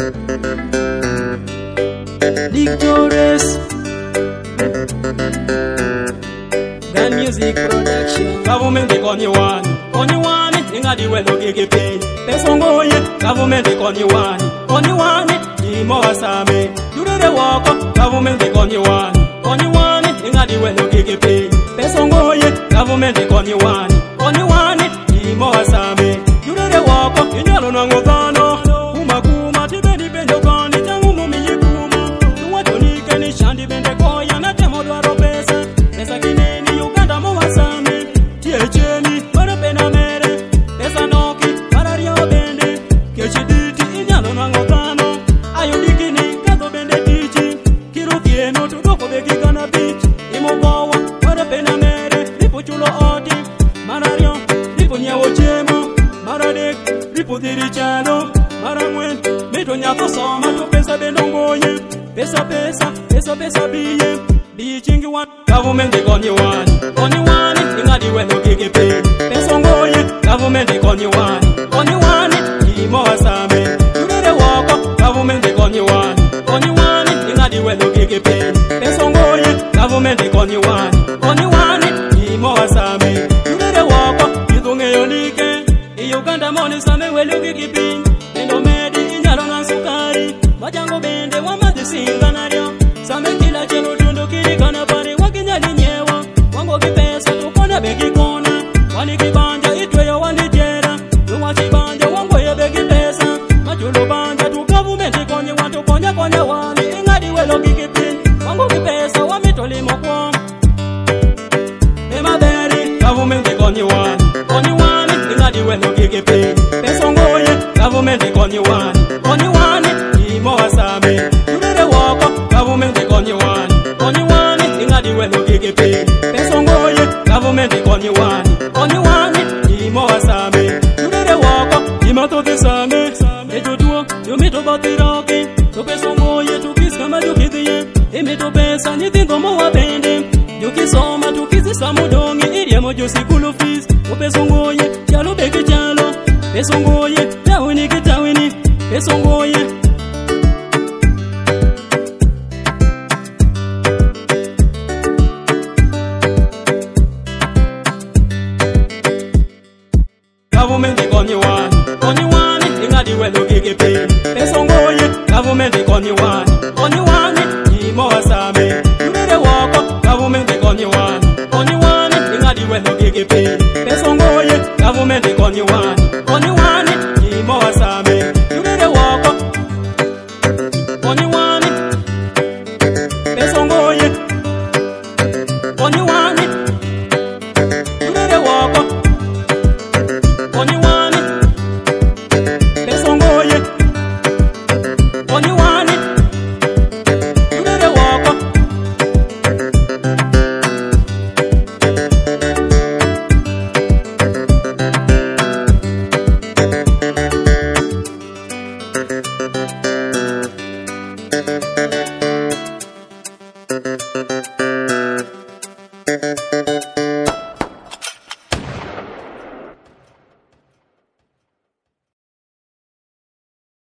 Victorious Grand Music Production. Government on you one, inga di welo gege pay. Pesongoye, government on you one, imo asame. You do the walk, government on you one, inga di welo gege pay. Pesongoye, government on you one, imo asame. You do the walk, inyalo nangozano, kuma tibeni bendo gani tangu mumi yikuma. Tuwacho nikeni shandi bende koya na temo duaro pesa. Pesa kineni Uganda mo asame. Tiecheni para pena mere. Pesa noki para rio bende. Kechiditi inyalo nangotano. Ayudikini kato bende tichi. Kirukieno tudoko begi kana beach. Imogowa para pena mere. Lipo chulo oti. Marario lipo nyewo chemo. Maradek lipo diri chalo. Marangwen mito nyato soma tu pesa bendongoye. Pesa biye. Chingi one, government on you one, inga di welo gege pay. Pesongoye, government on you one, imo asame. You do the walk, government on you one, inga di welo gege pay. Pesongoye, government on you one, imo asame. You do the walk, idunge yonike. Uganda money same welo gege pay. Endo medi inyalo ngansukari, majango bende wamadi singanario. Same kila chelo dundo kirikana pari wakinyali nyewa. Wango kipesa tukona begi kona. Wani kibanja itweyo wani jera. Luwa chibanja wango ye begi pesa. Majulu banja tu government konye watu konya wani. Ingadi welo kikipin. Wango kipesa wamitoli mokwa. Mema beri government konye wani. Ingadi welo kikipin. Pesongoye government konye wani. Imo asame. Government on you one, inga di welo gege pay. Pesongoye, government on you one, imo asame. You do the walk, imato de same. Eto duo, you mito batiroki. To pesongoye, tu kis kama you kidiye. Emito pesa, nitindo mo wabende. You kisoma, tu kisi samudongi. Irie mojo sikulu fees. To pesongoye, chalo beke chalo. Pesongoye, tawini kitawini. Pesongoye. Government on you one, inga di welo gege pay. Pesongoye, government on you one, imo asame. You do the walk, government on you one, inga di welo gege pay. Pesongoye, government on you one, imo asame. You do the walk, pesongoye, you do the walk. Pesongoye, you do the walk.